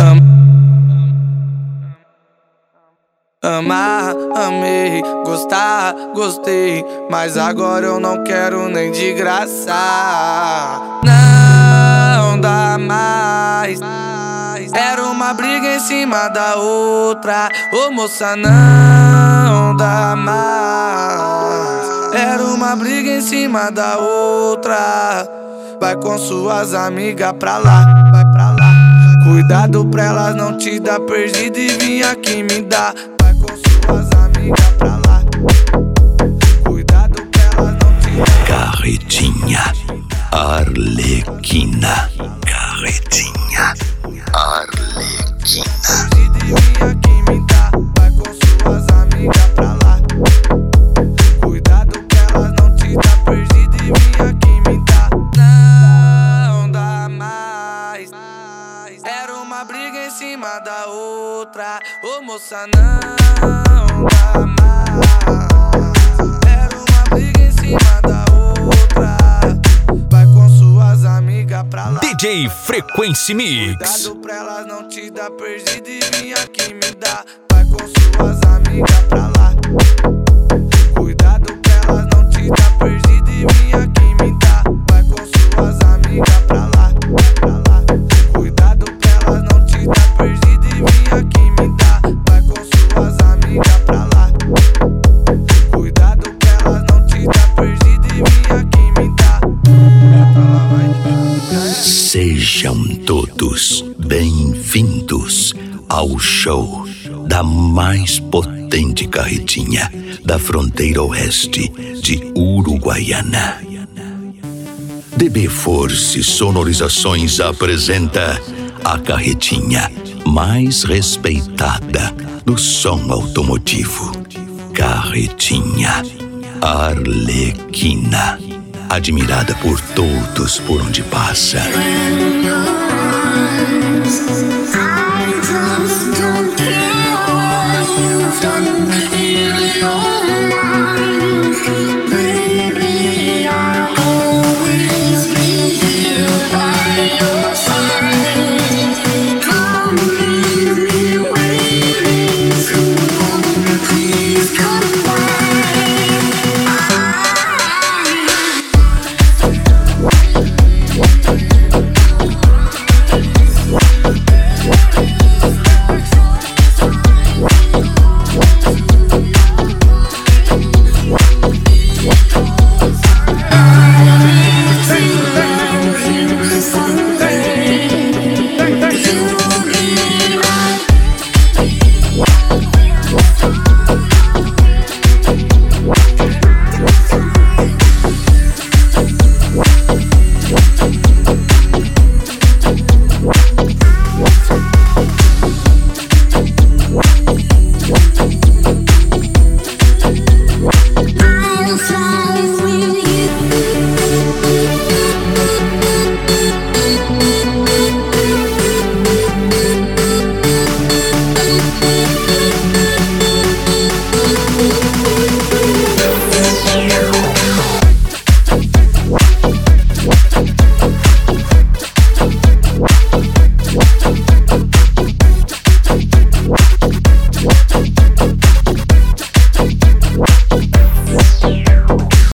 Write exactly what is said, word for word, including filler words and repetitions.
Amar, amei, gostar, gostei, mas agora eu não quero nem de graça. Não dá mais. Era uma briga em cima da outra. Ô moça, não dá mais. Era uma briga em cima da outra. Vai com suas amigas pra lá, vai pra lá. Cuidado pra elas não te dar perdido e vir aqui me dar. Vai com suas amigas pra lá. Cuidado pra elas não te dar. Carretinha Arlequina. Carretinha Arlequina. Perdido e vir aqui me dar. Vai com suas amigas pra lá. Cuidado pra elas não te dar perdido e vir aqui me dar. Não dá mais. Era uma briga em cima da outra. Ô moça, não dá mais. Era uma briga em cima da outra. Vai com suas amigas pra lá. D J Frequency Mix. Cuidado pra elas não te dar perdido e vir aqui me dar. Vai com suas amigas pra lá. Cuidado pra elas não te dar perdido e vir aqui me dar. Vai com suas amigas pra lá, pra lá. Cuidado pra elas não te dar perdido e vir aqui me dar. Vai com suas amigas pra lá. Cuidado pra elas não te dar perdido e vir aqui me dar. Sejam todos bem-vindos ao show da mais potente carretinha da fronteira oeste de Uruguaiana. D B Force Sonorizações apresenta a carretinha mais respeitada do som automotivo. Carretinha Arlequina, admirada por todos por onde passa.